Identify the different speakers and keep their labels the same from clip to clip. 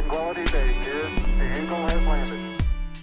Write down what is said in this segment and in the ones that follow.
Speaker 1: Tranquility Base here. The Eagle has landed.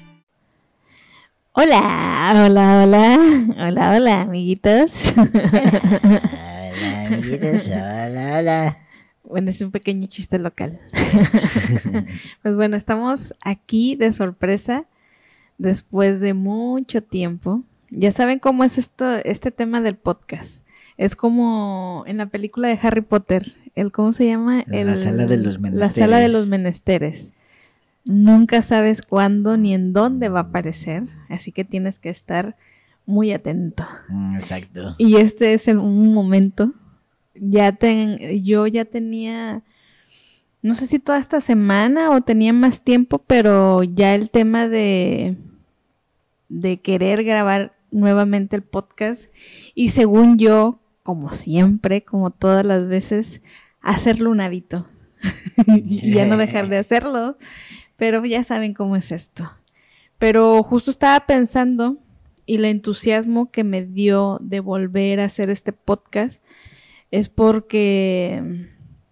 Speaker 2: Hola, amiguitos.
Speaker 3: Hola, amiguitos, hola.
Speaker 2: Bueno, es un pequeño chiste local. Pues bueno, estamos aquí de sorpresa después de mucho tiempo. Ya saben cómo es este tema del podcast. Es como en la película de Harry Potter, ¿cómo se llama?
Speaker 3: La sala de los menesteres.
Speaker 2: La sala de los menesteres. Nunca sabes cuándo ni en dónde va a aparecer, así que tienes que estar muy atento.
Speaker 3: Exacto.
Speaker 2: Y este es un momento. Yo ya tenía, no sé si toda esta semana o tenía más tiempo, pero ya el tema de querer grabar nuevamente el podcast y según yo, como siempre, como todas las veces, hacerlo un hábito y ya no dejar de hacerlo, pero ya saben cómo es esto. Pero justo estaba pensando y el entusiasmo que me dio de volver a hacer este podcast es porque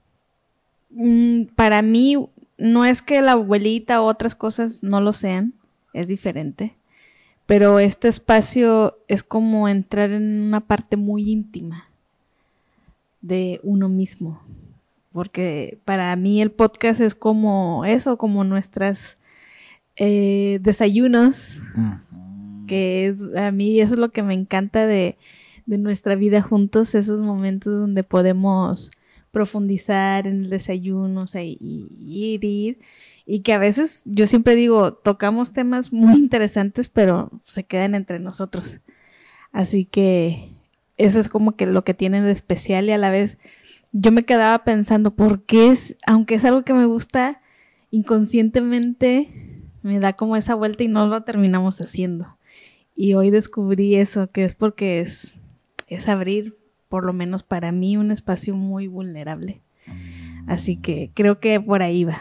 Speaker 2: para mí no es que la abuelita o otras cosas no lo sean, es diferente. Pero este espacio es como entrar en una parte muy íntima de uno mismo. Porque para mí el podcast es como eso, como nuestras desayunos. Que es, a mí eso es lo que me encanta de nuestra vida juntos, esos momentos donde podemos profundizar en el desayuno, o sea, y ir. Y que a veces, yo siempre digo, tocamos temas muy interesantes, pero se quedan entre nosotros. Así que eso es como que lo que tiene de especial y a la vez yo me quedaba pensando, ¿por qué aunque es algo que me gusta, inconscientemente me da como esa vuelta y no lo terminamos haciendo? Y hoy descubrí eso, que es porque es abrir, por lo menos para mí, un espacio muy vulnerable. Así que creo que por ahí va.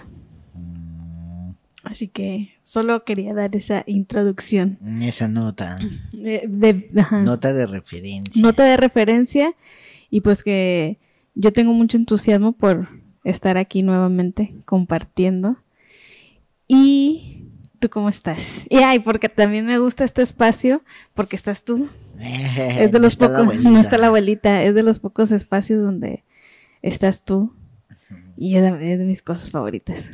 Speaker 2: Así que solo quería dar esa introducción.
Speaker 3: Esa nota.
Speaker 2: Nota
Speaker 3: de referencia.
Speaker 2: Nota de referencia. Y pues que yo tengo mucho entusiasmo por estar aquí nuevamente compartiendo. ¿Y tú cómo estás? Y porque también me gusta este espacio porque estás tú. Es de los pocos, no está la abuelita, es de los pocos espacios donde estás tú. Y es de mis cosas favoritas.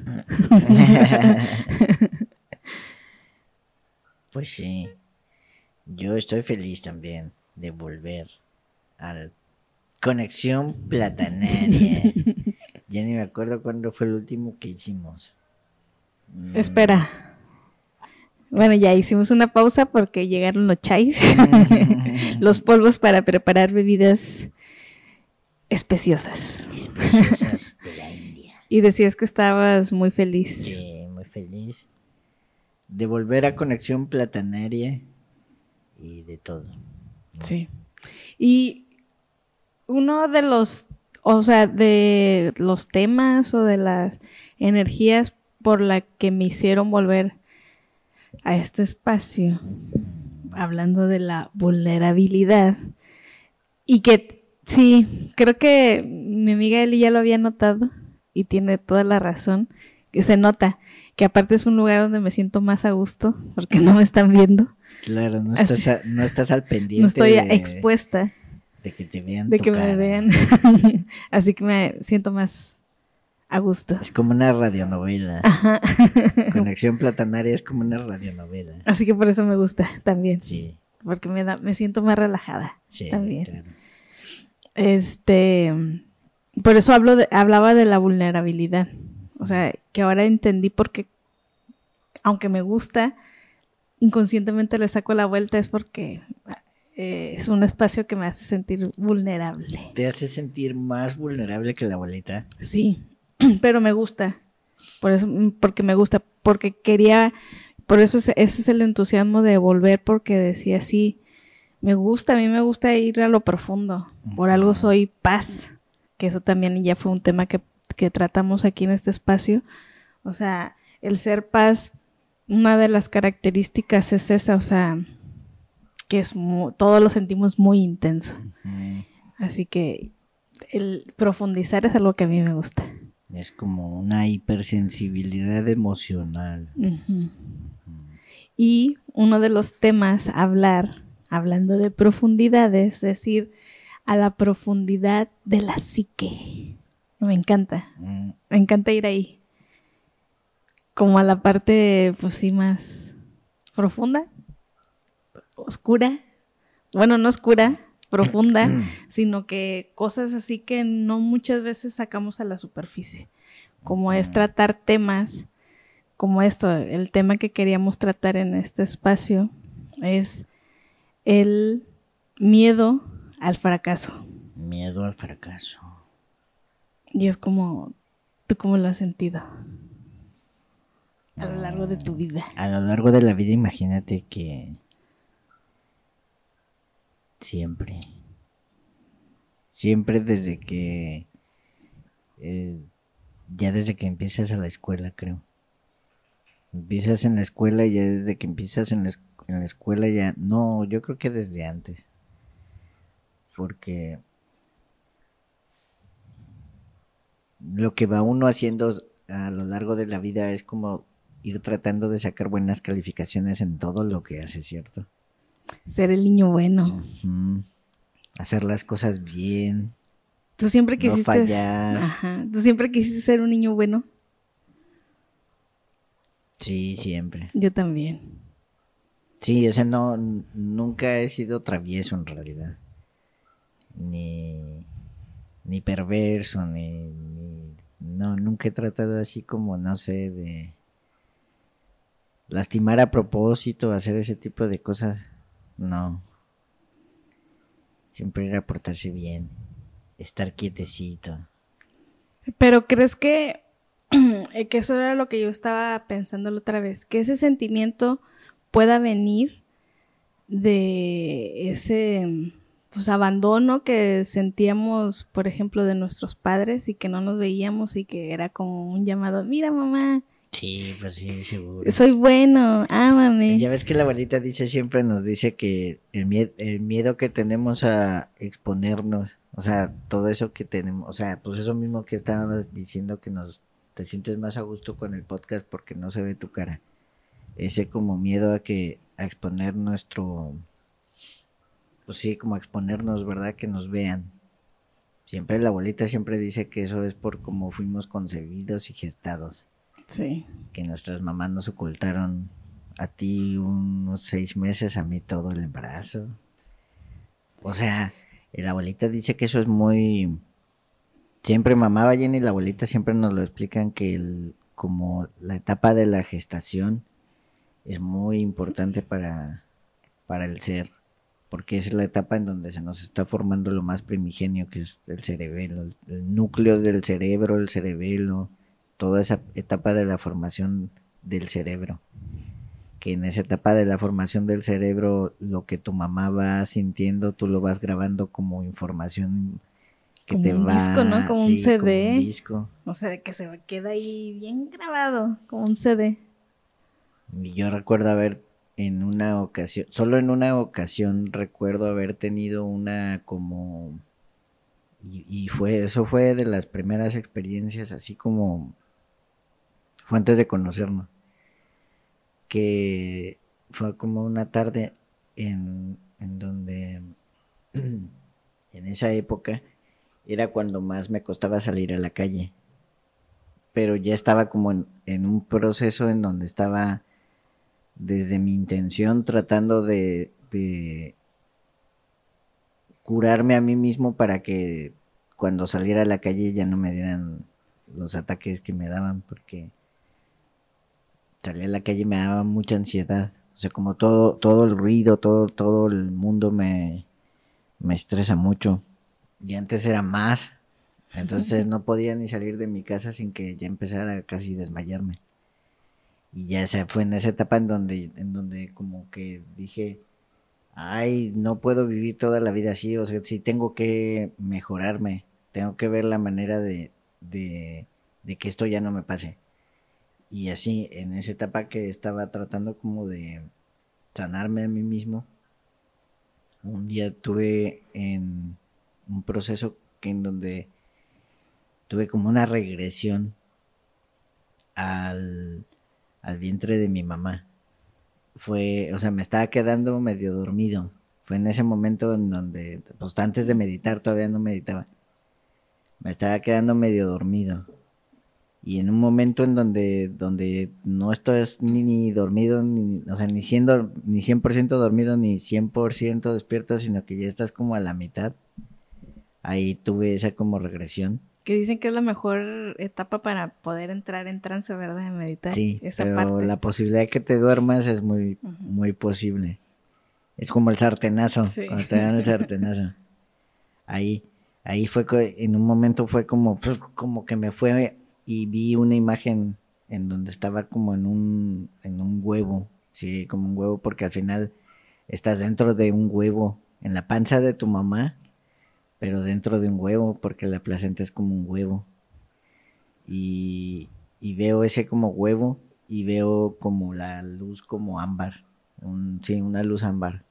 Speaker 3: Pues sí, yo estoy feliz también de volver a Conexión Platanaria. Ya ni me acuerdo cuándo fue el último que hicimos.
Speaker 2: Espera. Bueno, ya hicimos una pausa porque llegaron los chais, los polvos para preparar bebidas especiosas.
Speaker 3: Especiosas de la India.
Speaker 2: Y decías que estabas muy feliz.
Speaker 3: Sí, muy feliz de volver a Conexión Platanaria y de todo.
Speaker 2: Sí. Y uno de los, de los temas o de las energías por la que me hicieron volver a este espacio, hablando de la vulnerabilidad, y que sí, creo que mi amiga Eli ya lo había notado y tiene toda la razón, que se nota que aparte es un lugar donde me siento más a gusto porque no me están viendo.
Speaker 3: Claro, no estás al pendiente.
Speaker 2: No estoy expuesta.
Speaker 3: De que te vean.
Speaker 2: De que me vean. Así que me siento más a gusto.
Speaker 3: Es como una radionovela.
Speaker 2: Ajá.
Speaker 3: Conexión Platanaria es como una radionovela.
Speaker 2: Así que por eso me gusta también.
Speaker 3: Sí.
Speaker 2: Porque me siento más relajada.
Speaker 3: Sí,
Speaker 2: también.
Speaker 3: Claro.
Speaker 2: Por eso hablaba de la vulnerabilidad. O sea, que ahora entendí porque, aunque me gusta, inconscientemente le saco la vuelta es porque es un espacio que me hace sentir vulnerable.
Speaker 3: ¿Te hace sentir más vulnerable que la abuelita?
Speaker 2: Sí, pero me gusta. Porque me gusta, porque quería, por eso ese es el entusiasmo de volver, porque decía, sí, a mí me gusta ir a lo profundo. Por algo soy paz, que eso también ya fue un tema que tratamos aquí en este espacio. O sea, el ser paz, una de las características es esa, o sea, que es todo lo sentimos muy intenso. Así que el profundizar es algo que a mí me gusta.
Speaker 3: Es como una hipersensibilidad emocional.
Speaker 2: Ujú. Y uno de los temas a hablar, hablando de profundidades, es decir, a la profundidad de la psique. Me encanta ir ahí. Como a la parte, pues sí, más profunda, oscura. Bueno, no oscura, profunda, sino que cosas así que no muchas veces sacamos a la superficie. Como es tratar temas como esto, el tema que queríamos tratar en este espacio es el miedo al fracaso.
Speaker 3: Miedo al fracaso.
Speaker 2: Y es como, ¿tú cómo lo has sentido a lo largo de tu vida?
Speaker 3: A lo largo de la vida, imagínate que siempre desde que, ya desde que empiezas a la escuela, creo. Empiezas en la escuela y ya desde que empiezas en la escuela ya, no, yo creo que desde antes. Porque lo que va uno haciendo a lo largo de la vida es como ir tratando de sacar buenas calificaciones en todo lo que hace, ¿cierto?
Speaker 2: Ser el niño bueno.
Speaker 3: Ujú. Hacer las cosas bien,
Speaker 2: Tú siempre
Speaker 3: no
Speaker 2: quisiste,
Speaker 3: fallar.
Speaker 2: ajá, tú siempre quisiste ser un niño bueno.
Speaker 3: Sí, siempre.
Speaker 2: Yo también.
Speaker 3: Sí, o sea, no, nunca he sido travieso en realidad. Ni perverso, no, nunca he tratado así como, no sé, de lastimar a propósito, hacer ese tipo de cosas. No. Siempre era portarse bien, estar quietecito.
Speaker 2: Pero ¿crees que eso era lo que yo estaba pensando la otra vez? Que ese sentimiento pueda venir de ese pues abandono que sentíamos, por ejemplo, de nuestros padres y que no nos veíamos y que era como un llamado, mira mamá,
Speaker 3: Sí, pues sí, seguro.
Speaker 2: soy bueno, ámame.
Speaker 3: Ya ves que la abuelita siempre nos dice que el miedo que tenemos a exponernos, o sea, todo eso que tenemos, o sea, pues eso mismo que estábamos diciendo que te sientes más a gusto con el podcast porque no se ve tu cara. Ese como miedo a exponer pues sí, como a exponernos, ¿verdad? Que nos vean. Siempre la abuelita siempre dice que eso es por cómo fuimos concebidos y gestados.
Speaker 2: Sí.
Speaker 3: Que nuestras mamás nos ocultaron a ti unos 6 meses, a mí todo el embarazo. O sea, la abuelita dice que eso es muy... Siempre mamá Ballena y la abuelita siempre nos lo explican que como la etapa de la gestación es muy importante para el ser, porque es la etapa en donde se nos está formando lo más primigenio, que es el cerebelo, el núcleo del cerebro, el cerebelo, toda esa etapa de la formación del cerebro. Que en esa etapa de la formación del cerebro, lo que tu mamá va sintiendo, tú lo vas grabando como información que
Speaker 2: como
Speaker 3: te
Speaker 2: un
Speaker 3: va...
Speaker 2: disco, ¿no? Como un
Speaker 3: sí,
Speaker 2: CD.
Speaker 3: como un disco.
Speaker 2: O sea, que se queda ahí bien grabado, como un CD.
Speaker 3: Y yo recuerdo haber en una ocasión, solo en una ocasión recuerdo haber tenido una como... Y eso fue de las primeras experiencias, así como fue antes de conocernos, que fue como una tarde en donde en esa época era cuando más me costaba salir a la calle, pero ya estaba como en un proceso en donde estaba desde mi intención tratando de curarme a mí mismo para que cuando saliera a la calle ya no me dieran los ataques que me daban, porque salir a la calle me daba mucha ansiedad. O sea, como todo el ruido, todo el mundo me estresa mucho. Y antes era más. Entonces no podía ni salir de mi casa sin que ya empezara a casi desmayarme. Y ya se fue en esa etapa en donde como que dije, ay, no puedo vivir toda la vida así, o sea, sí tengo que mejorarme, tengo que ver la manera de que esto ya no me pase. Y así, en esa etapa que estaba tratando como de sanarme a mí mismo, un día tuve en un proceso en donde tuve como una regresión al vientre de mi mamá. O sea, me estaba quedando medio dormido. Fue en ese momento en donde, pues antes de meditar, todavía no meditaba. Me estaba quedando medio dormido. Y en un momento en donde no estás ni dormido, o sea, ni 100% dormido, ni 100% despierto, sino que ya estás como a la mitad. Ahí tuve esa como regresión.
Speaker 2: Que dicen que es la mejor etapa para poder entrar en trance, ¿verdad? En meditar.
Speaker 3: Sí,
Speaker 2: esa
Speaker 3: pero
Speaker 2: parte.
Speaker 3: la posibilidad de que te duermas es muy, muy posible. Es como el sartenazo,
Speaker 2: Sí.
Speaker 3: cuando te dan el sartenazo. Ahí fue, en un momento fue como que me fue y vi una imagen en donde estaba como en un huevo, sí, como un huevo, porque al final estás dentro de un huevo, en la panza de tu mamá, pero dentro de un huevo, porque la placenta es como un huevo. Y veo ese como huevo y veo como la luz como ámbar, una luz ámbar,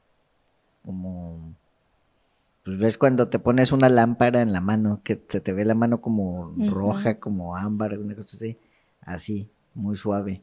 Speaker 3: como, pues ves cuando te pones una lámpara en la mano, que se te ve la mano como roja, como ámbar, una cosa así, muy suave.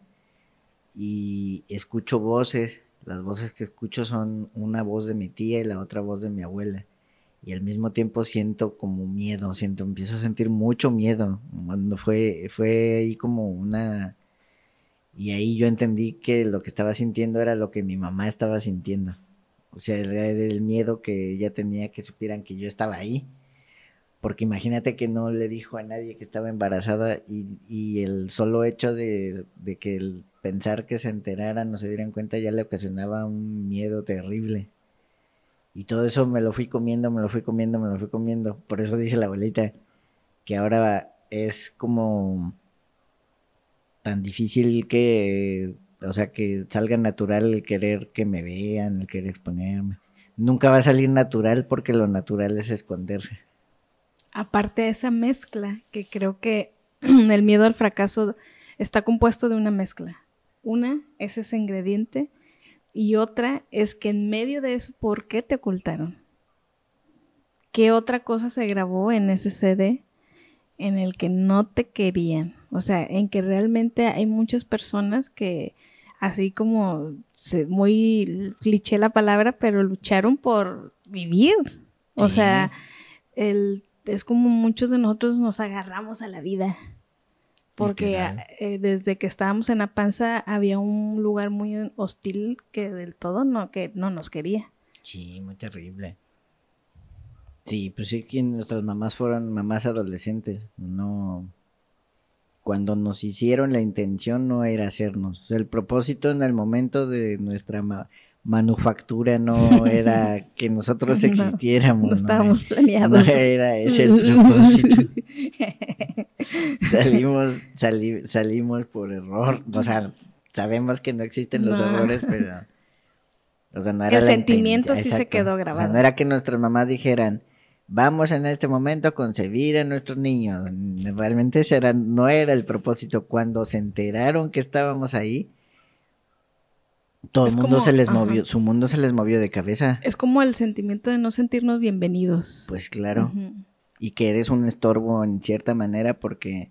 Speaker 3: Y escucho voces, las voces que escucho son una voz de mi tía y la otra voz de mi abuela. Y al mismo tiempo siento como miedo, empiezo a sentir mucho miedo. Cuando fue ahí como una... Y ahí yo entendí que lo que estaba sintiendo era lo que mi mamá estaba sintiendo. O sea, era el miedo que ella tenía que supieran que yo estaba ahí. Porque imagínate que no le dijo a nadie que estaba embarazada y el solo hecho de que el pensar que se enteraran o se dieran cuenta ya le ocasionaba un miedo terrible. Y todo eso me lo fui comiendo. Por eso dice la abuelita que ahora es como tan difícil que, o sea, que salga natural el querer que me vean, el querer exponerme. Nunca va a salir natural porque lo natural es esconderse.
Speaker 2: Aparte de esa mezcla, que creo que el miedo al fracaso está compuesto de una mezcla. Una es ese ingrediente y otra es que en medio de eso, ¿por qué te ocultaron? ¿Qué otra cosa se grabó en ese CD en el que no te querían? O sea, en que realmente hay muchas personas que, así como muy cliché la palabra, pero lucharon por vivir. O
Speaker 3: Sí.
Speaker 2: sea, es como muchos de nosotros nos agarramos a la vida. Porque desde que estábamos en la panza había un lugar muy hostil que del todo que no nos quería.
Speaker 3: Sí, muy terrible. Sí, pues sí, que nuestras mamás fueron mamás adolescentes. No, cuando nos hicieron la intención no era hacernos. O sea, el propósito en el momento de nuestra manufactura no era que nosotros existiéramos.
Speaker 2: No estábamos planeados.
Speaker 3: No era ese el propósito. Salimos por error. O sea, sabemos que no existen los errores, pero... O sea, no era
Speaker 2: el sentimiento sí
Speaker 3: exacto.
Speaker 2: se quedó grabado.
Speaker 3: O sea, no era que nuestras mamás dijeran, vamos en este momento a concebir a nuestros niños. Realmente ese no era el propósito. Cuando se enteraron que estábamos ahí, todo el mundo se les movió, su mundo se les movió de cabeza.
Speaker 2: Es como el sentimiento de no sentirnos bienvenidos.
Speaker 3: Pues claro. Y que eres un estorbo en cierta manera porque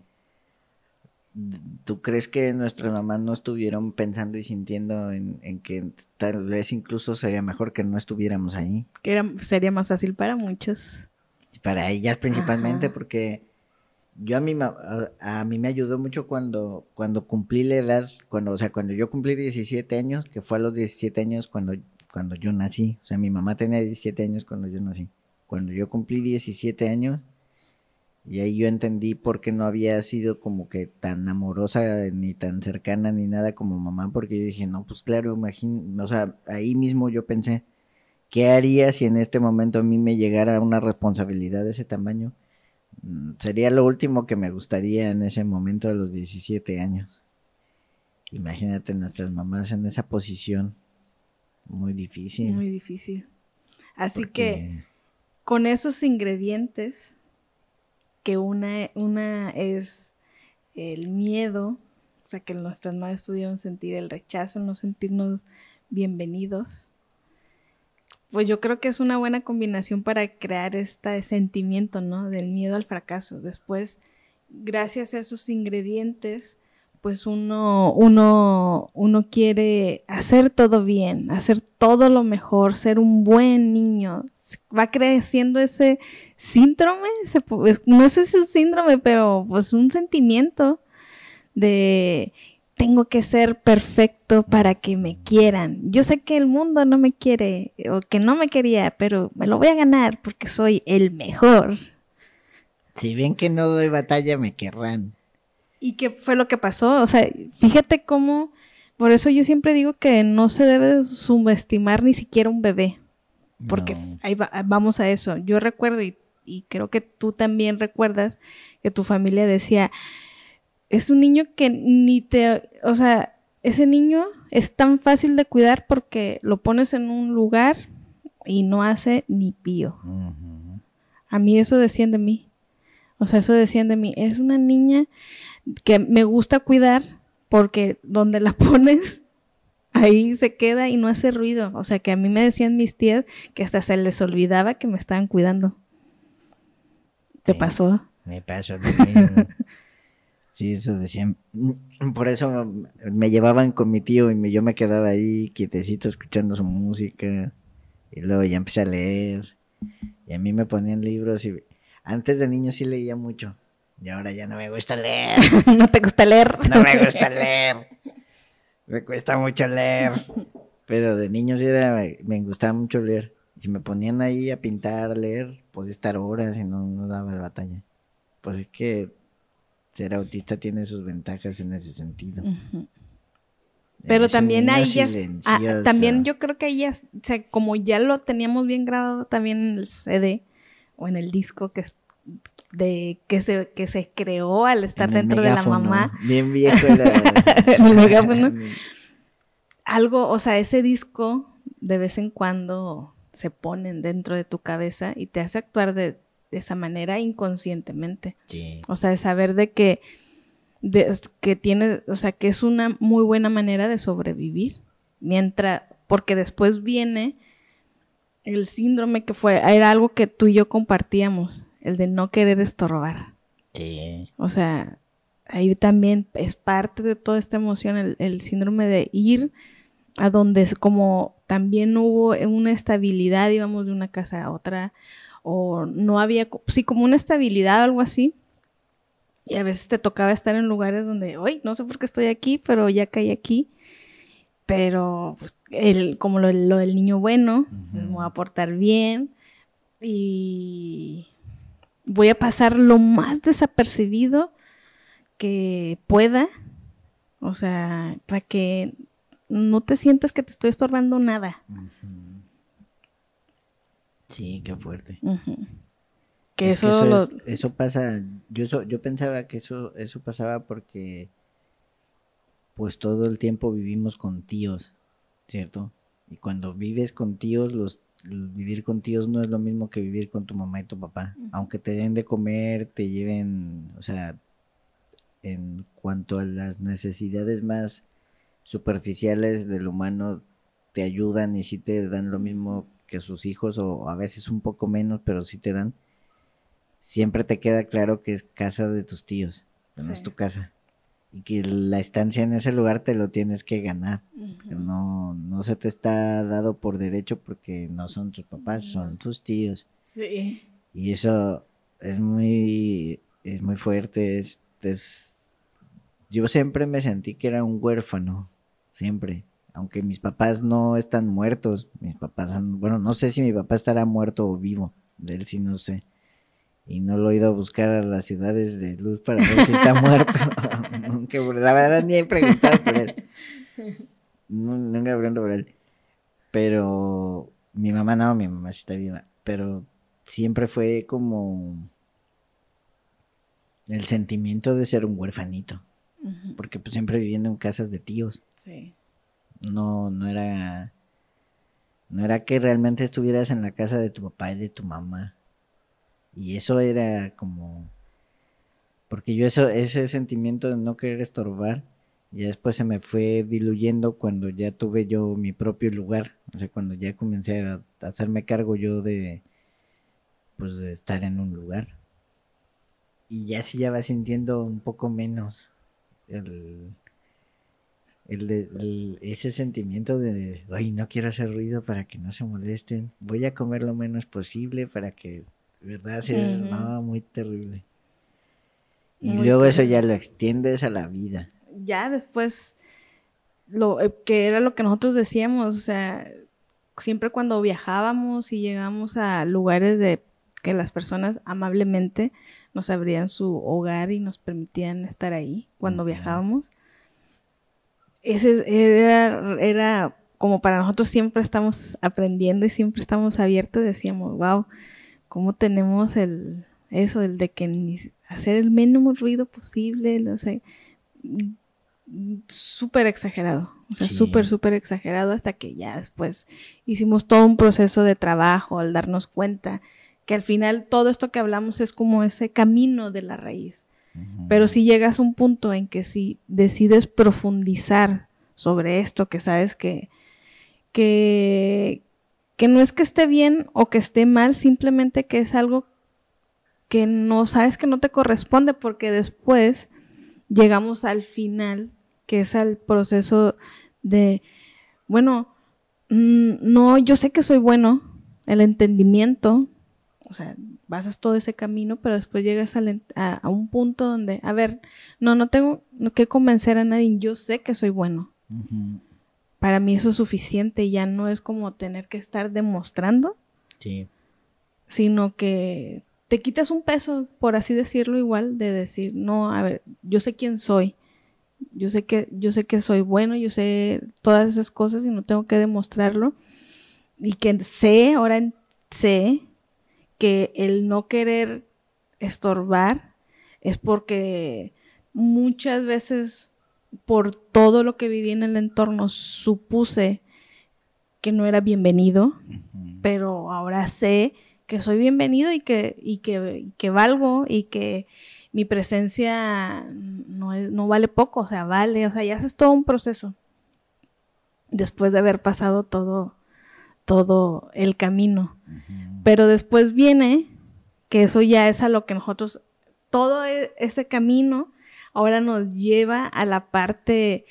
Speaker 3: ¿tú crees que nuestras mamás no estuvieron pensando y sintiendo en que tal vez incluso sería mejor que no estuviéramos ahí?
Speaker 2: Que sería más fácil para muchos.
Speaker 3: Para ellas principalmente, porque yo a mí me ayudó mucho cuando cumplí la edad, cuando yo cumplí 17 años, que fue a los 17 años cuando yo nací. O sea, mi mamá tenía 17 años cuando yo nací. Cuando yo cumplí 17 años, y ahí yo entendí por qué no había sido como que tan amorosa, ni tan cercana, ni nada como mamá, porque yo dije, no, pues claro, o sea, ahí mismo yo pensé, ¿qué haría si en este momento a mí me llegara una responsabilidad de ese tamaño? Sería lo último que me gustaría en ese momento de los 17 años. Imagínate nuestras mamás en esa posición, muy difícil.
Speaker 2: Muy difícil. Así que con esos ingredientes, que una es el miedo, o sea, que nuestras madres pudieron sentir el rechazo, no sentirnos bienvenidos, pues yo creo que es una buena combinación para crear este sentimiento, ¿no? Del miedo al fracaso. Después, gracias a esos ingredientes, pues uno quiere hacer todo bien, hacer todo lo mejor, ser un buen niño. Va creciendo ese síndrome, no sé si es un síndrome, pero pues un sentimiento de tengo que ser perfecto para que me quieran. Yo sé que el mundo no me quiere o que no me quería, pero me lo voy a ganar porque soy el mejor.
Speaker 3: Si bien que no doy batalla, me querrán.
Speaker 2: ¿Y qué fue lo que pasó? O sea, fíjate cómo, por eso yo siempre digo que no se debe subestimar ni siquiera un bebé, porque
Speaker 3: No.
Speaker 2: ahí vamos a eso. Yo recuerdo y creo que tú también recuerdas que tu familia decía, es un niño que o sea, ese niño es tan fácil de cuidar porque lo pones en un lugar y no hace ni pío.
Speaker 3: Uh-huh.
Speaker 2: A mí eso decían de mí. O sea, eso decían de mí. Es una niña que me gusta cuidar porque donde la pones, ahí se queda y no hace ruido. O sea, que a mí me decían mis tías que hasta se les olvidaba que me estaban cuidando. ¿Te pasó?
Speaker 3: Me pasó lo mismo. Sí, eso decían. Por eso me llevaban con mi tío y yo me quedaba ahí quietecito escuchando su música. Y luego ya empecé a leer. Y a mí me ponían libros y antes de niño sí leía mucho. Y ahora ya no me gusta leer.
Speaker 2: ¿No te gusta leer?
Speaker 3: No me gusta leer. Me cuesta mucho leer. Pero de niño sí me gustaba mucho leer. Si me ponían ahí a pintar, a leer, podía estar horas y no daba la batalla. Pues es que ser autista tiene sus ventajas en ese sentido.
Speaker 2: Uh-huh. Pero
Speaker 3: Es un
Speaker 2: también
Speaker 3: niño
Speaker 2: ahí ya,
Speaker 3: silencioso.
Speaker 2: también yo creo que ahí ya, o sea, como ya lo teníamos bien grabado también en el CD o en el disco que se creó al estar
Speaker 3: En el
Speaker 2: dentro de la
Speaker 3: megáfono,
Speaker 2: mamá.
Speaker 3: bien viejo
Speaker 2: El megáfono. Algo, o sea, ese disco de vez en cuando se ponen dentro de tu cabeza y te hace actuar de esa manera inconscientemente.
Speaker 3: Sí.
Speaker 2: O sea, de saber que tiene, o sea, que es una muy buena manera de sobrevivir. Porque después viene el síndrome que era algo que tú y yo compartíamos, el de no querer estorbar.
Speaker 3: Sí.
Speaker 2: O sea, ahí también es parte de toda esta emoción, el síndrome de ir a donde como también hubo una estabilidad, íbamos de una casa a otra, o no había, sí, como una estabilidad o algo así, y a veces te tocaba estar en lugares donde, hoy no sé por qué estoy aquí, pero ya caí aquí, pero pues, como lo del niño bueno, pues, me voy a portar bien, y voy a pasar lo más desapercibido que pueda, o sea, para que no te sientas que te estoy estorbando nada.
Speaker 3: Uh-huh. Sí, qué fuerte.
Speaker 2: Uh-huh.
Speaker 3: Eso pasa, yo pensaba que eso pasaba porque pues todo el tiempo vivimos con tíos, ¿cierto? Y cuando vives con tíos, vivir con tíos no es lo mismo que vivir con tu mamá y tu papá. Uh-huh. Aunque te den de comer, te lleven, o sea, en cuanto a las necesidades más superficiales del humano, te ayudan y sí te dan lo mismo que sus hijos, o a veces un poco menos, pero sí te dan. Siempre te queda claro que es casa de tus tíos, que no es tu casa. Y que la estancia en ese lugar te lo tienes que ganar. Uh-huh. No se te está dado por derecho porque no son tus papás, son tus tíos.
Speaker 2: Sí.
Speaker 3: Y eso es muy fuerte. Yo siempre me sentí que era un huérfano, siempre. Aunque mis papás no están muertos, bueno, no sé si mi papá estará muerto o vivo, de él sí no sé. Y no lo he ido a buscar a las ciudades de luz para ver si está muerto. Nunca, la verdad ni he preguntado por él. Nunca pregunto por él. Pero mi mamá sí está viva. Pero siempre fue como el sentimiento de ser un huérfanito. Uh-huh. Porque pues siempre viviendo en casas de tíos.
Speaker 2: Sí.
Speaker 3: No era que realmente estuvieras en la casa de tu papá y de tu mamá. Y eso era como, porque yo ese sentimiento de no querer estorbar Y después se me fue diluyendo cuando ya tuve yo mi propio lugar, o sea, cuando ya comencé a hacerme cargo yo de, pues, de estar en un lugar. Y ya sí ya va sintiendo un poco menos ese sentimiento de, ay, no quiero hacer ruido para que no se molesten, voy a comer lo menos posible para que, de verdad, sea no, muy terrible. Y
Speaker 2: Muy
Speaker 3: luego eso
Speaker 2: terrible.
Speaker 3: ya lo extiendes a la vida.
Speaker 2: Ya después, que era lo que nosotros decíamos, o sea, siempre cuando viajábamos y llegamos a lugares de que las personas amablemente nos abrían su hogar y nos permitían estar ahí cuando viajábamos, ese era como para nosotros siempre estamos aprendiendo y siempre estamos abiertos, decíamos, wow, cómo tenemos el de que hacer el mínimo ruido posible, o sea, súper exagerado, o sea,
Speaker 3: Sí.
Speaker 2: súper exagerado, hasta que ya después hicimos todo un proceso de trabajo al darnos cuenta que al final todo esto que hablamos es como ese camino de la raíz. Pero si llegas a un punto en que si decides profundizar sobre esto, que sabes que no es que esté bien o que esté mal, simplemente que es algo que no sabes que no te corresponde, porque después llegamos al final, que es al proceso de, bueno, no, yo sé que soy bueno, el entendimiento, o sea, pasas todo ese camino, pero después llegas a un punto donde, a ver, no tengo que convencer a nadie, yo sé que soy bueno. Para mí eso es suficiente, ya no es como tener que estar demostrando,
Speaker 3: Sí.
Speaker 2: sino que te quitas un peso, por así decirlo, igual, de decir, no, a ver, yo sé quién soy, yo sé que soy bueno, yo sé todas esas cosas y no tengo que demostrarlo, y que ahora sé que el no querer estorbar es porque muchas veces por todo lo que viví en el entorno supuse que no era bienvenido, pero ahora sé que soy bienvenido y que valgo y que mi presencia no vale poco, o sea, vale, o sea, ya haces todo un proceso después de haber pasado todo el camino. Pero después viene que eso ya es a lo que nosotros, todo ese camino ahora nos lleva a la parte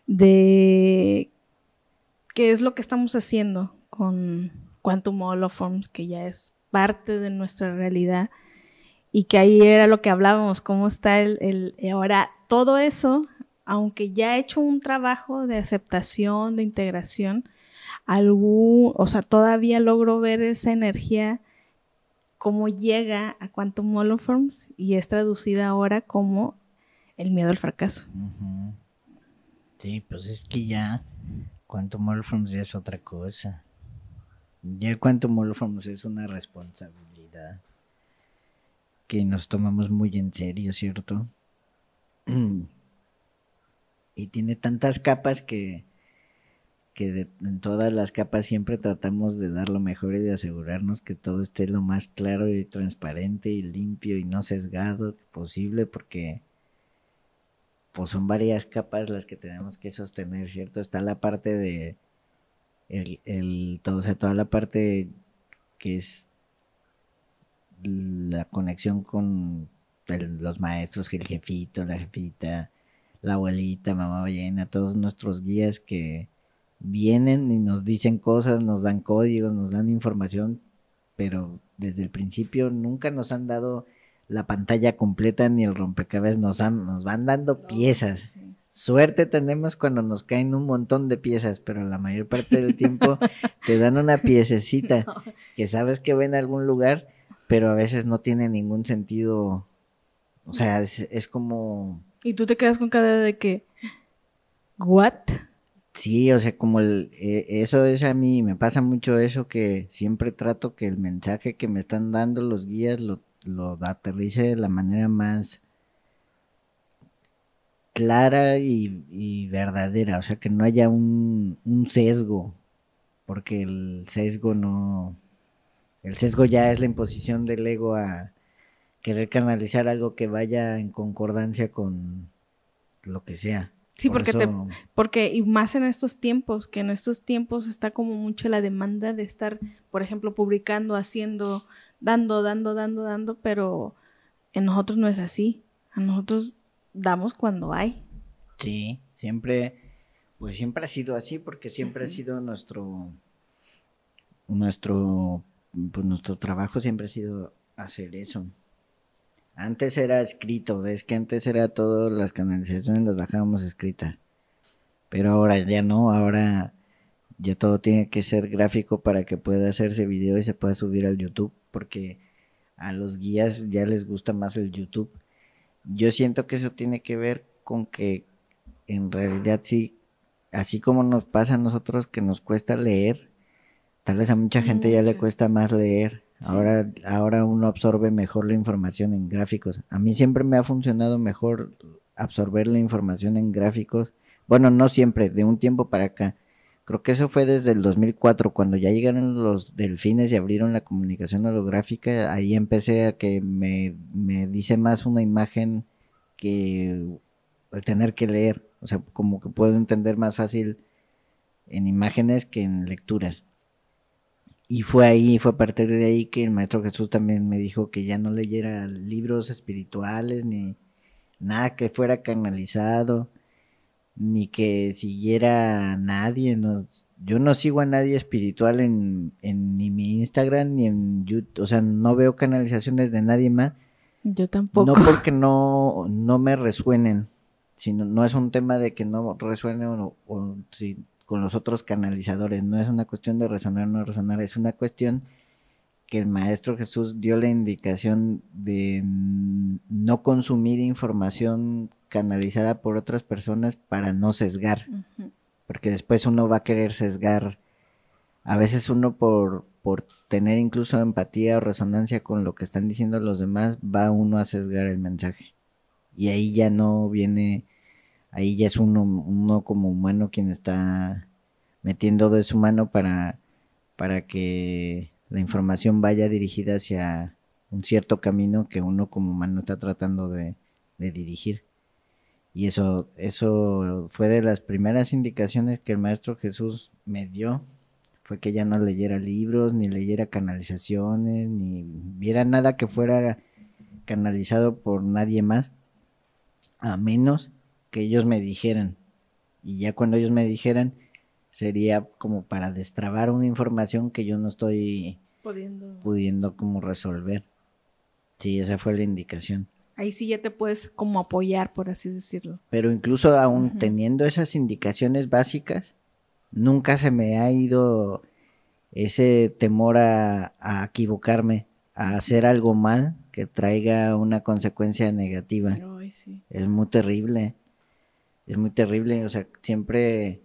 Speaker 2: de qué es lo que estamos haciendo con Quantum Holoforms, que ya es parte de nuestra realidad, y que ahí era lo que hablábamos, cómo está ahora todo eso, aunque ya he hecho un trabajo de aceptación, de integración, o sea, todavía logro ver esa energía cómo llega a Quantum Holoforms y es traducida ahora como el miedo al fracaso.
Speaker 3: Sí, pues es que ya Quantum Holoforms ya es otra cosa. Ya el Quantum Holoforms es una responsabilidad que nos tomamos muy en serio, ¿cierto? Y tiene tantas capas que en todas las capas siempre tratamos de dar lo mejor y de asegurarnos que todo esté lo más claro y transparente y limpio y no sesgado posible, porque pues son varias capas las que tenemos que sostener, ¿cierto? Está la parte de o sea, toda la parte que es la conexión con los maestros, el jefito, la jefita, la abuelita, mamá ballena, todos nuestros guías que vienen y nos dicen cosas, nos dan códigos, nos dan información, pero desde el principio nunca nos han dado la pantalla completa ni el rompecabezas, nos van dando piezas. Suerte tenemos cuando nos caen un montón de piezas, pero la mayor parte del tiempo te dan una piececita que sabes que va en algún lugar, pero a veces no tiene ningún sentido. O sea, es como...
Speaker 2: Y tú te quedas con cara de que, ¿what?
Speaker 3: Sí, o sea, como eso es a mí, me pasa mucho eso, que siempre trato que el mensaje que me están dando los guías lo aterrice de la manera más clara y verdadera, o sea, que no haya un sesgo, porque el sesgo ya es la imposición del ego a querer canalizar algo que vaya en concordancia con lo que sea.
Speaker 2: Sí,
Speaker 3: Por
Speaker 2: porque
Speaker 3: eso-
Speaker 2: porque y más en estos tiempos, que en estos tiempos está como mucho la demanda de estar, por ejemplo, publicando, haciendo, dando, pero en nosotros no es así. A nosotros damos cuando hay.
Speaker 3: Sí, siempre, pues siempre ha sido así, porque siempre ha sido nuestro trabajo siempre ha sido hacer eso. Antes era escrito, ves que antes era todas las canalizaciones las bajábamos escritas, pero ahora ya no, ahora ya todo tiene que ser gráfico para que pueda hacerse video y se pueda subir al YouTube, porque a los guías ya les gusta más el YouTube. Yo siento que eso tiene que ver con que en realidad sí, así como nos pasa a nosotros que nos cuesta leer, tal vez a mucha gente ya le
Speaker 2: Mucho.
Speaker 3: cuesta más leer.
Speaker 2: Sí.
Speaker 3: Ahora uno absorbe mejor la información en gráficos. A mí siempre me ha funcionado mejor absorber la información en gráficos. Bueno, no siempre, de un tiempo para acá. Creo que eso fue desde el 2004, cuando ya llegaron los delfines y abrieron la comunicación holográfica. Ahí empecé a que me dice más una imagen que el tener que leer. O sea, como que puedo entender más fácil en imágenes que en lecturas. Y fue a partir de ahí que el Maestro Jesús también me dijo que ya no leyera libros espirituales, ni nada que fuera canalizado, ni que siguiera a nadie. No, yo no sigo a nadie espiritual en ni mi Instagram, ni en YouTube. O sea, no veo canalizaciones de nadie más.
Speaker 2: Yo tampoco.
Speaker 3: No porque no me resuenen, sino no es un tema de que no resuenen o si con los otros canalizadores, no es una cuestión de resonar o no resonar, es una cuestión que el Maestro Jesús dio la indicación de no consumir información canalizada por otras personas para no sesgar, porque después uno va a querer sesgar, a veces uno por tener incluso empatía o resonancia con lo que están diciendo los demás, va uno a sesgar el mensaje, y ahí ya no viene, ahí ya es uno como humano quien está metiendo de su mano para que la información vaya dirigida hacia un cierto camino que uno como humano está tratando de dirigir. Y eso fue de las primeras indicaciones que el Maestro Jesús me dio, fue que ya no leyera libros, ni leyera canalizaciones, ni viera nada que fuera canalizado por nadie más, a menos que ellos me dijeran. Y ya cuando ellos me dijeran, sería como para destrabar una información que yo no estoy pudiendo como resolver. Sí, esa fue la indicación.
Speaker 2: Ahí sí ya te puedes como apoyar, por así decirlo.
Speaker 3: Pero incluso aún teniendo esas indicaciones básicas, nunca se me ha ido ese temor a equivocarme, a hacer algo mal que traiga una consecuencia negativa.
Speaker 2: Ay, sí.
Speaker 3: Es muy terrible, o sea, siempre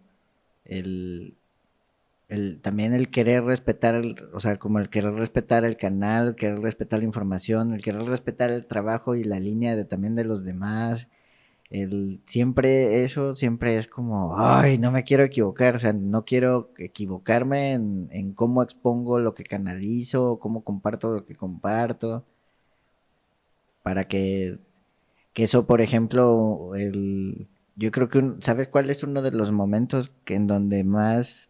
Speaker 3: también el querer respetar, o sea, como el querer respetar el canal, el querer respetar la información, el querer respetar el trabajo y la línea también de los demás, siempre es como, ay, no me quiero equivocar, o sea, no quiero equivocarme en cómo expongo lo que canalizo, cómo comparto lo que comparto, para que eso, por ejemplo, yo creo que, ¿sabes cuál es uno de los momentos en donde más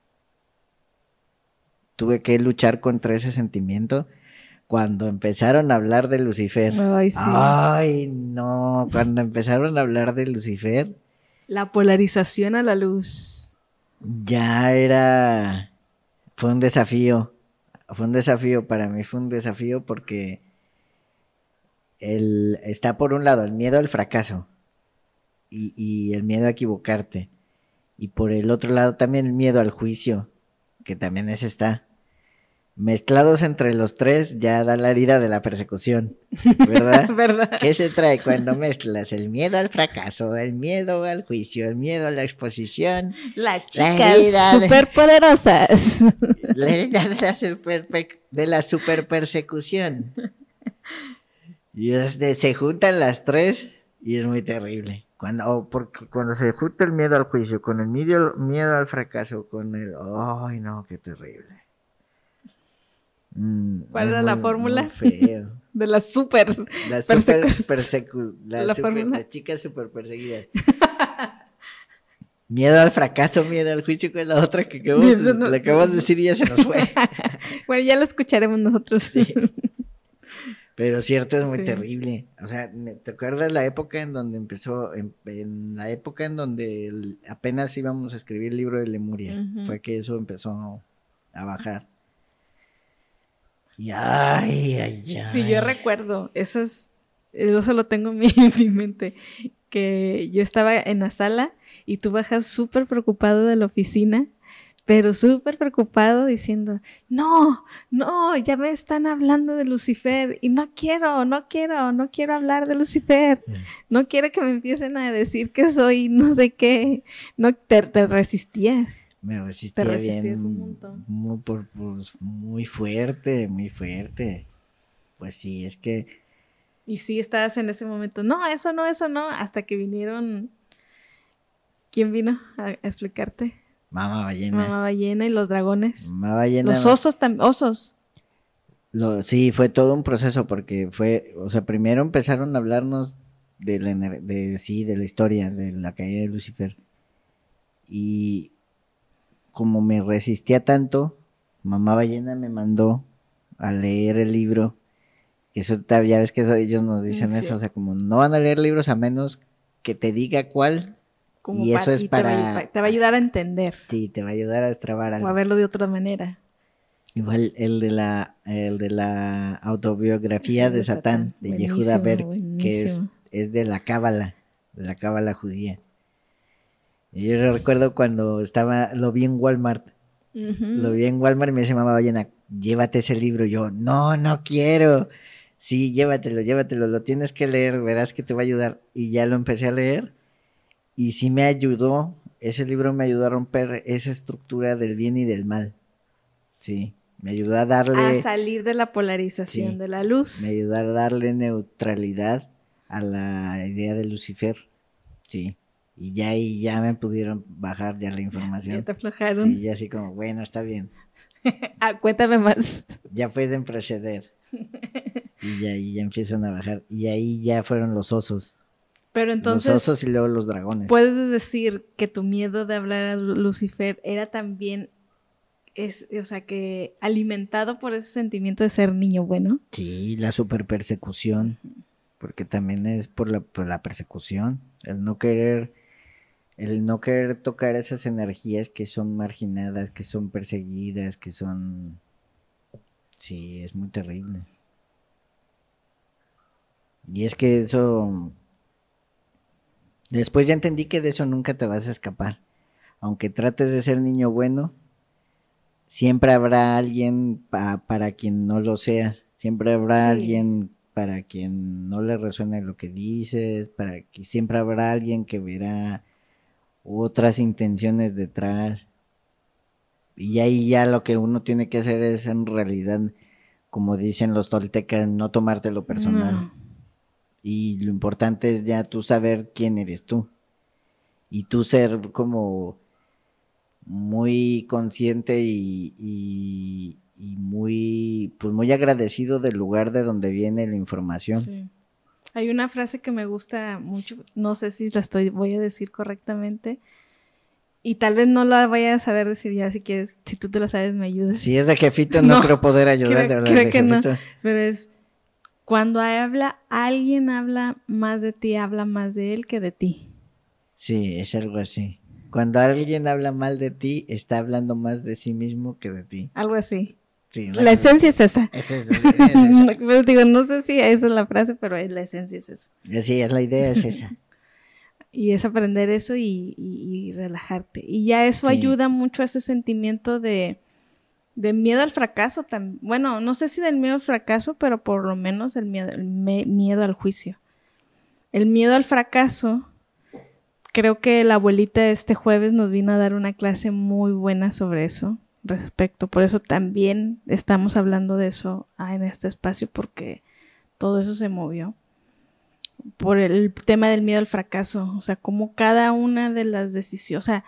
Speaker 3: tuve que luchar contra ese sentimiento? Cuando empezaron a hablar de Lucifer.
Speaker 2: Ay, sí.
Speaker 3: Ay, no, cuando empezaron a hablar de Lucifer.
Speaker 2: La polarización a la luz.
Speaker 3: Ya fue un desafío para mí, fue un desafío porque está por un lado el miedo al fracaso y el miedo a equivocarte, y por el otro lado también el miedo al juicio, que también está. Mezclados entre los tres ya da la herida de la persecución, ¿verdad?
Speaker 2: ¿Verdad?
Speaker 3: ¿Qué se trae cuando mezclas el miedo al fracaso, el miedo al juicio, el miedo a la exposición?
Speaker 2: Las chicas superpoderosas.
Speaker 3: La herida de la super persecución. Y se juntan las tres y es muy terrible. Porque cuando se junta el miedo al juicio con el miedo al fracaso, ¡ay no, qué terrible!
Speaker 2: ¿Cuál era la fórmula?
Speaker 3: Muy feo.
Speaker 2: De la super
Speaker 3: La
Speaker 2: persecución.
Speaker 3: la chica super perseguida. Miedo al fracaso, miedo al juicio, que es la otra que le acabas de decir y ya se nos fue.
Speaker 2: Bueno, ya lo escucharemos nosotros.
Speaker 3: Sí. Pero cierto, es muy
Speaker 2: Sí.
Speaker 3: terrible. O sea, ¿te acuerdas la época en donde empezó? En la época en donde apenas íbamos a escribir el libro de Lemuria.
Speaker 2: Ujú.
Speaker 3: Fue que eso empezó a bajar. Y ay.
Speaker 2: Sí, yo recuerdo, eso lo tengo en mi mente, que yo estaba en la sala y tú bajas súper preocupado de la oficina, pero súper preocupado diciendo, no, ya me están hablando de Lucifer y no quiero hablar de Lucifer, no quiero que me empiecen a decir que soy no sé qué, no, te resistías.
Speaker 3: Me resistía
Speaker 2: Te resistías
Speaker 3: bien,
Speaker 2: un montón.
Speaker 3: muy fuerte, muy fuerte. Pues sí, es que
Speaker 2: Y sí, estabas en ese momento, no, eso no, hasta que vinieron, ¿quién vino a explicarte?
Speaker 3: Mamá Ballena.
Speaker 2: Mamá Ballena y los dragones.
Speaker 3: Mamá Ballena.
Speaker 2: Los osos también, osos.
Speaker 3: Sí, fue todo un proceso porque o sea, primero empezaron a hablarnos de la historia, de la caída de Lucifer. Y como me resistía tanto, Mamá Ballena me mandó a leer el libro. Que eso ya ves que ellos nos dicen
Speaker 2: Sí.
Speaker 3: eso, o sea, como no van a leer libros a menos que te diga cuál.
Speaker 2: Como
Speaker 3: Y eso es
Speaker 2: te
Speaker 3: para...
Speaker 2: te va a ayudar a entender
Speaker 3: Sí, te va a ayudar a destrabar
Speaker 2: o
Speaker 3: algo.
Speaker 2: a verlo de otra manera.
Speaker 3: Igual el de la autobiografía de Satán, de
Speaker 2: Buenísimo,
Speaker 3: Yehuda Berg, que
Speaker 2: buenísimo.
Speaker 3: es de la cábala judía. Y yo recuerdo cuando lo vi en Walmart.
Speaker 2: Ujú.
Speaker 3: Lo vi en Walmart y me dice Mamá Ballena, llévate ese libro. Yo, no quiero. Sí, llévatelo, lo tienes que leer, verás que te va a ayudar. Y ya lo empecé a leer y sí me ayudó, ese libro me ayudó a romper esa estructura del bien y del mal. Sí, me ayudó a darle...
Speaker 2: A salir de la polarización
Speaker 3: Sí.
Speaker 2: de la luz.
Speaker 3: Me ayudó a darle neutralidad a la idea de Lucifer. Sí. Y ya ahí ya me pudieron bajar ya la información.
Speaker 2: Ya te aflojaron.
Speaker 3: Sí, ya así como, bueno, está bien.
Speaker 2: Cuéntame más.
Speaker 3: Ya pueden proceder. Y ahí ya empiezan a bajar. Y ahí ya fueron los osos.
Speaker 2: Pero entonces,
Speaker 3: Los osos y luego los dragones.
Speaker 2: ¿puedes decir que tu miedo de hablar a Lucifer era también, o sea, que alimentado por ese sentimiento de ser niño bueno?
Speaker 3: Sí, la super persecución. Porque también es por la persecución. El no querer tocar esas energías que son marginadas, que son perseguidas, que son... Sí, es muy terrible. Y es que eso... Después ya entendí que de eso nunca te vas a escapar. Aunque trates de ser niño bueno, siempre habrá alguien para quien no lo seas. Siempre habrá
Speaker 2: Sí.
Speaker 3: alguien para quien no le resuene lo que dices, siempre habrá alguien que verá otras intenciones detrás. Y ahí ya lo que uno tiene que hacer es en realidad, como dicen los toltecas, no tomártelo personal.
Speaker 2: No.
Speaker 3: Y lo importante es ya tú saber quién eres tú. Y tú ser como muy consciente y muy, pues muy agradecido del lugar de donde viene la información.
Speaker 2: Sí. Hay una frase que me gusta mucho, no sé si voy a decir correctamente, y tal vez no la vaya a saber decir ya, si quieres, si tú te la sabes me ayudas.
Speaker 3: Si es de jefito no creo poder ayudarte.
Speaker 2: Creo que no, pero es, cuando alguien habla más de ti, habla más de él que de ti.
Speaker 3: Sí, es algo así. Cuando alguien habla mal de ti, está hablando más de sí mismo que de ti.
Speaker 2: Algo así.
Speaker 3: Sí,
Speaker 2: La esencia es esa.
Speaker 3: Es esa.
Speaker 2: Pero digo, no sé si esa es la frase, pero la esencia es eso.
Speaker 3: Sí, la idea es esa.
Speaker 2: Y es aprender eso y relajarte. Y ya eso
Speaker 3: Sí.
Speaker 2: ayuda mucho a ese sentimiento de miedo al fracaso. Bueno, no sé si del miedo al fracaso, pero por lo menos el miedo al juicio. El miedo al fracaso, creo que la abuelita este jueves nos vino a dar una clase muy buena sobre eso. Por eso también estamos hablando de eso en este espacio, porque todo eso se movió por el tema del miedo al fracaso, o sea, como cada una de las decisiones, o sea,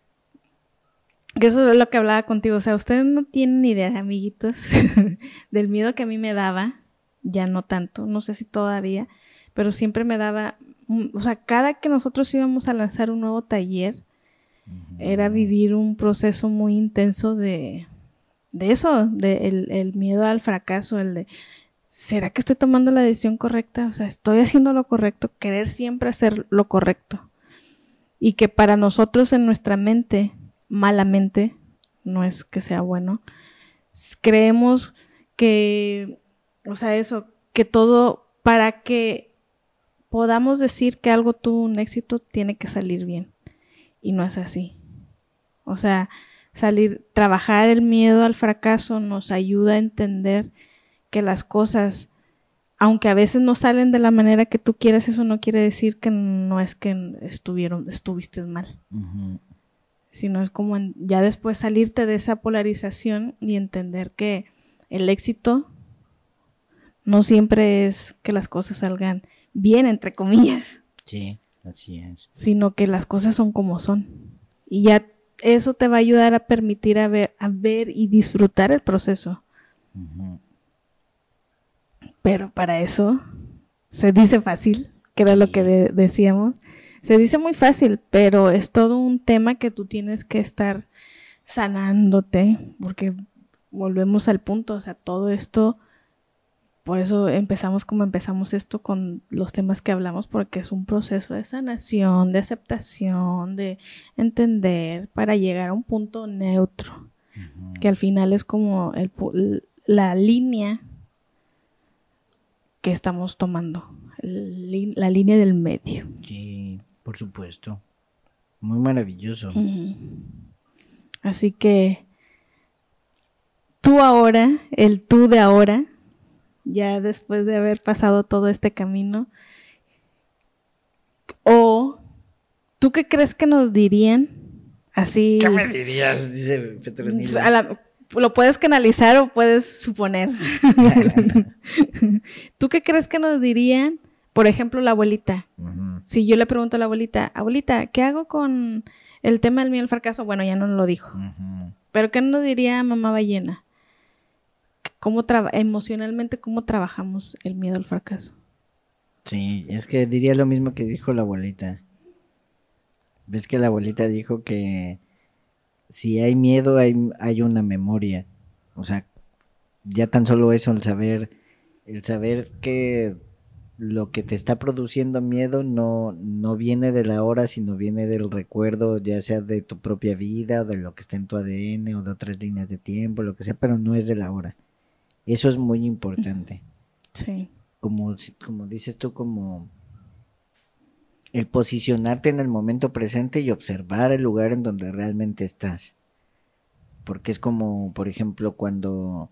Speaker 2: que eso es lo que hablaba contigo, o sea, ustedes no tienen idea, amiguitos, del miedo que a mí me daba, ya no tanto, no sé si todavía, pero siempre me daba, o sea, cada que nosotros íbamos a lanzar un nuevo taller, Era vivir un proceso muy intenso de eso, de el miedo al fracaso, el de, ¿será que estoy tomando la decisión correcta? O sea, ¿estoy haciendo lo correcto? Querer siempre hacer lo correcto. Y que para nosotros en nuestra mente, malamente, no es que sea bueno, creemos que, o sea, eso, que todo, para que podamos decir que algo tuvo un éxito, tiene que salir bien. Y no es así. O sea, trabajar el miedo al fracaso nos ayuda a entender que las cosas, aunque a veces no salen de la manera que tú quieres, eso no quiere decir que no es que estuviste mal. Sino es como ya después salirte de esa polarización y entender que el éxito no siempre es que las cosas salgan bien, entre comillas.
Speaker 3: Sí, así es.
Speaker 2: Sino que las cosas son como son. Y ya eso te va a ayudar a permitir a ver y disfrutar el proceso. Pero para eso se dice fácil, que era lo que decíamos. Se dice muy fácil, pero es todo un tema que tú tienes que estar sanándote, porque volvemos al punto, o sea, todo esto, por eso empezamos como empezamos esto con los temas que hablamos, porque es un proceso de sanación, de aceptación, de entender, para llegar a un punto neutro, que al final es como la línea que estamos tomando, la línea del medio.
Speaker 3: Sí, por supuesto. Muy maravilloso.
Speaker 2: Así que tú ahora, el tú de ahora, ya después de haber pasado todo este camino, o ¿tú qué crees que nos dirían? Así.
Speaker 3: ¿Qué me dirías? Dice el Petronilo.
Speaker 2: Lo puedes canalizar o puedes suponer. ¿Tú qué crees que nos dirían? Por ejemplo, la abuelita. Si yo le pregunto a la abuelita, ¿qué hago con el tema del miedo al fracaso? Bueno, ya no lo dijo. Pero ¿qué nos diría mamá ballena? Emocionalmente, ¿cómo trabajamos el miedo al fracaso?
Speaker 3: Sí, es que diría lo mismo que dijo la abuelita. ¿Ves que la abuelita dijo que si hay miedo, hay una memoria? O sea, ya tan solo eso, el saber que lo que te está produciendo miedo no viene de la hora, sino viene del recuerdo, ya sea de tu propia vida, o de lo que está en tu ADN, o de otras líneas de tiempo, lo que sea, pero no es de la hora. Eso es muy importante.
Speaker 2: Sí.
Speaker 3: Como dices tú, como el posicionarte en el momento presente y observar el lugar en donde realmente estás. Porque es como, por ejemplo, cuando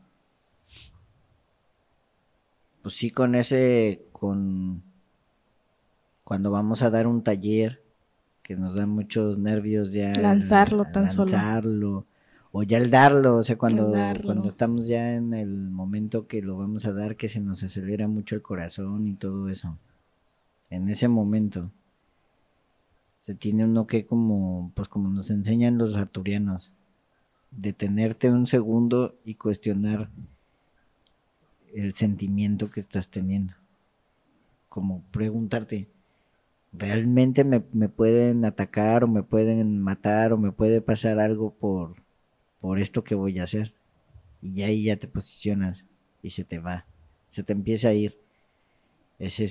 Speaker 3: cuando vamos a dar un taller, que nos da muchos nervios ya
Speaker 2: lanzarlo,
Speaker 3: o ya el darlo, o sea, cuando estamos ya en el momento que lo vamos a dar, que se nos acelera mucho el corazón y todo eso. En ese momento se tiene uno que como nos enseñan los arturianos, detenerte un segundo y cuestionar el sentimiento que estás teniendo. Como preguntarte, ¿realmente me pueden atacar o me pueden matar o me puede pasar algo por esto que voy a hacer? Y ahí ya te posicionas y se te empieza a ir. Ese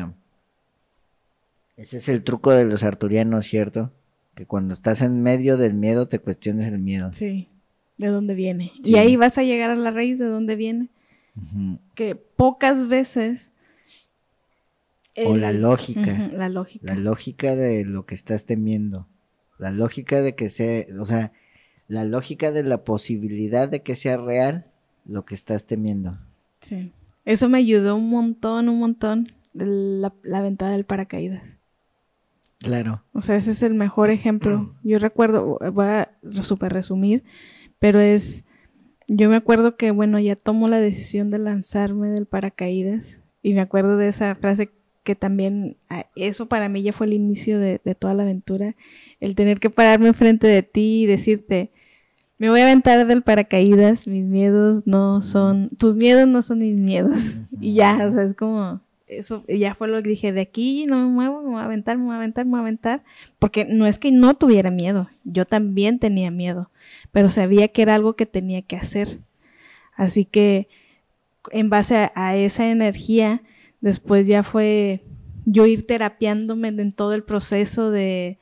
Speaker 3: es el truco de los arturianos, ¿cierto? Que cuando estás en medio del miedo te cuestiones el miedo.
Speaker 2: Sí, ¿de dónde viene?
Speaker 3: Sí.
Speaker 2: Y ahí vas a llegar a la raíz de dónde viene. Que pocas veces
Speaker 3: o la lógica.
Speaker 2: La lógica.
Speaker 3: La lógica de lo que estás temiendo. La lógica de que sea, o sea, la lógica de la posibilidad de que sea real lo que estás temiendo.
Speaker 2: Sí. Eso me ayudó un montón la aventada del paracaídas.
Speaker 3: Claro.
Speaker 2: O sea, ese es el mejor ejemplo. Yo recuerdo, voy a súper resumir, pero yo me acuerdo que, bueno, ya tomo la decisión de lanzarme del paracaídas y me acuerdo de esa frase que también, eso para mí ya fue el inicio de toda la aventura, el tener que pararme enfrente de ti y decirte, me voy a aventar del paracaídas, tus miedos no son mis miedos. Y ya, o sea, es como, eso ya fue lo que dije, de aquí no me muevo, me voy a aventar, porque no es que no tuviera miedo, yo también tenía miedo, pero sabía que era algo que tenía que hacer. Así que en base a esa energía, después ya fue yo ir terapiándome en todo el proceso del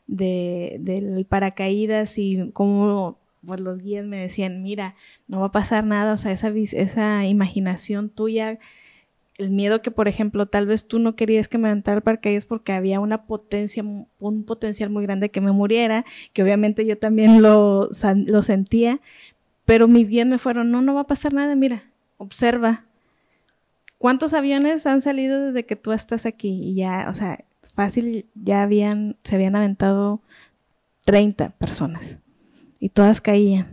Speaker 2: paracaídas y cómo pues, los guías me decían, mira, no va a pasar nada, o sea, esa imaginación tuya, el miedo que, por ejemplo, tal vez tú no querías que me aventara el paracaídas porque había un potencial muy grande que me muriera, que obviamente yo también lo sentía, pero mis guías me fueron, no va a pasar nada, mira, observa. ¿Cuántos aviones han salido desde que tú estás aquí? Y ya, o sea, fácil, se habían aventado 30 personas y todas caían.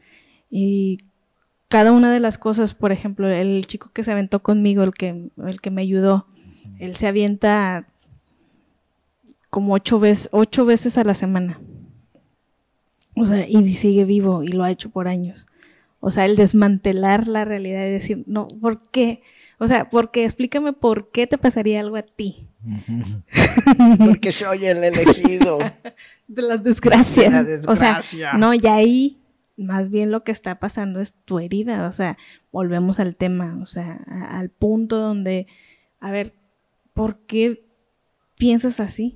Speaker 2: Y cada una de las cosas, por ejemplo, el chico que se aventó conmigo, el que me ayudó, él se avienta como 8 veces a la semana. O sea, y sigue vivo y lo ha hecho por años. O sea, el desmantelar la realidad y decir, no, ¿por qué? O sea, porque explícame por qué te pasaría algo a ti.
Speaker 3: Porque soy el elegido.
Speaker 2: De las desgracias.
Speaker 3: De la desgracia.
Speaker 2: O sea, no, y ahí más bien lo que está pasando es tu herida. O sea, volvemos al tema, o sea, al punto donde, a ver, ¿por qué piensas así?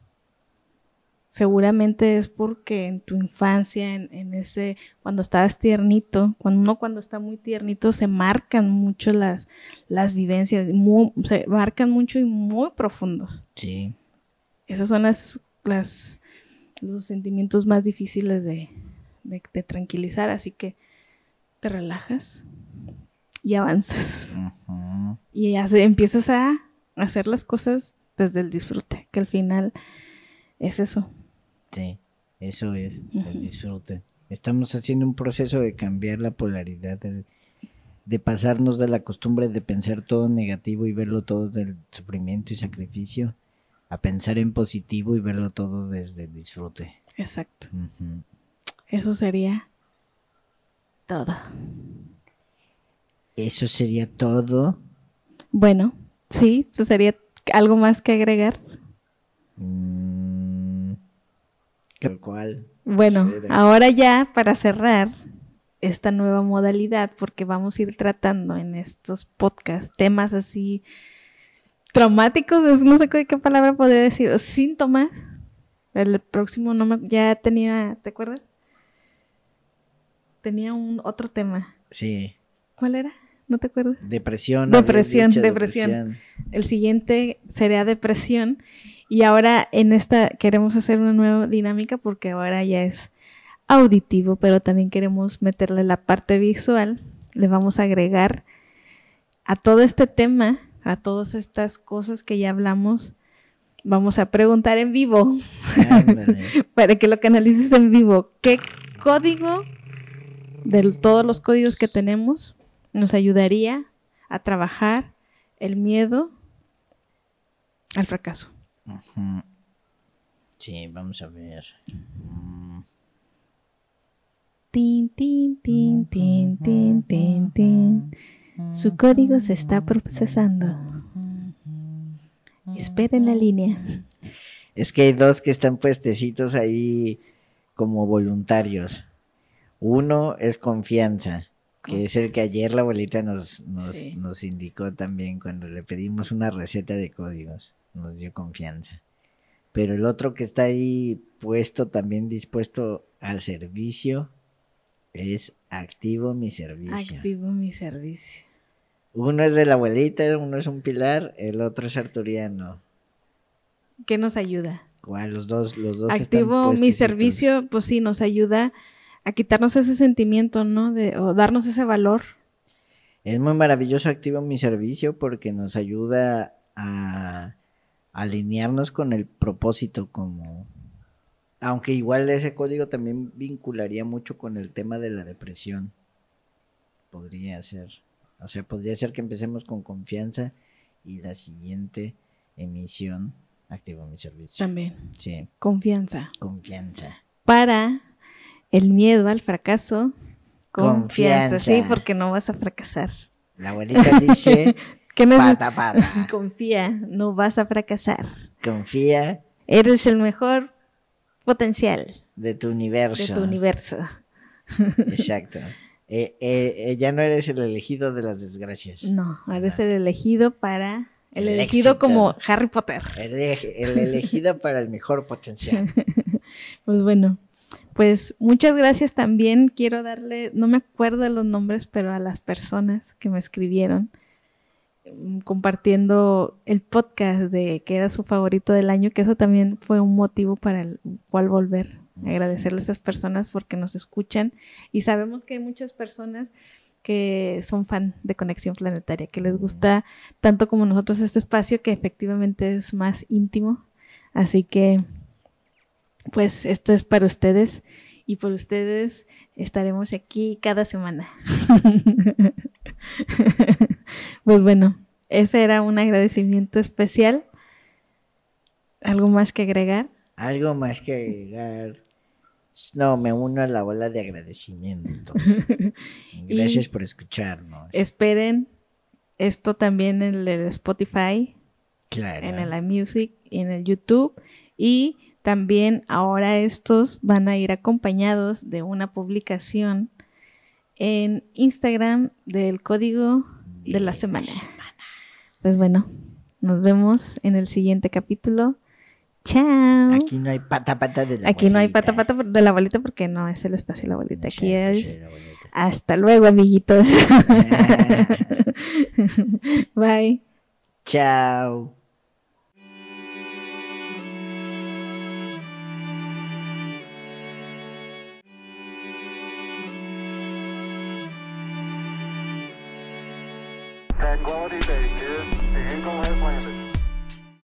Speaker 2: Seguramente es porque en tu infancia, en ese, cuando estabas tiernito, cuando está muy tiernito, se marcan mucho las vivencias, se marcan mucho y muy profundos.
Speaker 3: Sí.
Speaker 2: Esos son los sentimientos más difíciles de tranquilizar, así que te relajas y avanzas.
Speaker 3: Uh-huh.
Speaker 2: Y empiezas a hacer las cosas desde el disfrute, que al final es eso.
Speaker 3: Sí, eso es, el disfrute. Estamos haciendo un proceso de cambiar la polaridad, de pasarnos de la costumbre de pensar todo negativo y verlo todo del sufrimiento y sacrificio, a pensar en positivo y verlo todo desde el disfrute.
Speaker 2: Exacto.
Speaker 3: Uh-huh.
Speaker 2: Eso sería todo.
Speaker 3: Eso sería todo.
Speaker 2: Bueno, sí, pues sería algo más que agregar.
Speaker 3: ¿Cuál?
Speaker 2: Bueno, ahora ya para cerrar esta nueva modalidad, porque vamos a ir tratando en estos podcasts temas así traumáticos, no sé qué palabra podría decir, o síntomas. El próximo ya tenía, ¿te acuerdas? Tenía otro tema.
Speaker 3: Sí.
Speaker 2: ¿Cuál era? ¿No te acuerdas?
Speaker 3: Depresión.
Speaker 2: Depresión. El siguiente sería depresión. Y ahora en esta queremos hacer una nueva dinámica porque ahora ya es auditivo, pero también queremos meterle la parte visual. Le vamos a agregar a todo este tema, a todas estas cosas que ya hablamos, vamos a preguntar en vivo para que lo canalices en vivo. ¿Qué código de todos los códigos que tenemos nos ayudaría a trabajar el miedo al fracaso?
Speaker 3: Uh-huh. Sí, vamos a ver.
Speaker 2: Tin, tin, tin, tin, tin, tin, tin. Su código se está procesando. Espera en la línea.
Speaker 3: Es que hay dos que están puestecitos ahí como voluntarios. Uno es confianza, que es el que ayer la abuelita nos indicó también cuando le pedimos una receta de códigos. Nos dio confianza. Pero el otro que está ahí puesto, también dispuesto al servicio, es activo mi servicio.
Speaker 2: Activo mi servicio.
Speaker 3: Uno es de la abuelita, uno es un pilar, el otro es arturiano.
Speaker 2: ¿Qué nos ayuda?
Speaker 3: ¿Cuál? Los dos
Speaker 2: activo mi servicio, pues sí, nos ayuda a quitarnos ese sentimiento, ¿no? O darnos ese valor.
Speaker 3: Es muy maravilloso activo mi servicio porque nos ayuda a alinearnos con el propósito, como aunque igual ese código también vincularía mucho con el tema de la depresión. Podría ser que empecemos con confianza y la siguiente emisión activo mi servicio.
Speaker 2: También.
Speaker 3: Sí.
Speaker 2: Confianza.
Speaker 3: Para
Speaker 2: el miedo al fracaso, confianza. Sí, porque no vas a fracasar.
Speaker 3: La abuelita dice
Speaker 2: ¿Qué
Speaker 3: Pata, pata.
Speaker 2: Confía, no vas a fracasar.
Speaker 3: Confía
Speaker 2: Eres el mejor potencial
Speaker 3: de tu universo.
Speaker 2: de tu universo.
Speaker 3: Exacto. Ya no eres el elegido de las desgracias.
Speaker 2: No, eres el elegido para... El
Speaker 3: El
Speaker 2: elegido
Speaker 3: éxito.
Speaker 2: como Harry Potter.
Speaker 3: El elegido para el mejor potencial.
Speaker 2: Pues bueno, pues muchas gracias también. Quiero darle, no me acuerdo de los nombres, pero a las personas que me escribieron compartiendo el podcast de que era su favorito del año, que eso también fue un motivo para el cual volver. Agradecerle a esas personas porque nos escuchan y sabemos que hay muchas personas que son fan de Conexión Planetaria, que les gusta tanto como nosotros este espacio, que efectivamente es más íntimo. Así que, pues, esto es para ustedes y por ustedes estaremos aquí cada semana. Pues bueno, ese era un agradecimiento especial. ¿Algo más que agregar?
Speaker 3: Algo más que agregar. No, me uno a la ola de agradecimientos. Gracias por escucharnos.
Speaker 2: Esperen esto también en el Spotify,
Speaker 3: Claro.
Speaker 2: en el iMusic y en el YouTube. Y también ahora estos van a ir acompañados de una publicación en Instagram del código de la semana. Pues bueno, nos vemos en el siguiente capítulo. Chao.
Speaker 3: Aquí no hay pata pata de la
Speaker 2: Aquí no hay
Speaker 3: abuelita.
Speaker 2: pata pata de la bolita porque no es el espacio de la bolita.
Speaker 3: No sé,
Speaker 2: Aquí
Speaker 3: pues,
Speaker 2: es
Speaker 3: de la abuelita.
Speaker 2: hasta luego, amiguitos. Bye.
Speaker 3: Chao.
Speaker 1: Tranquility Base here. The Eagle has landed.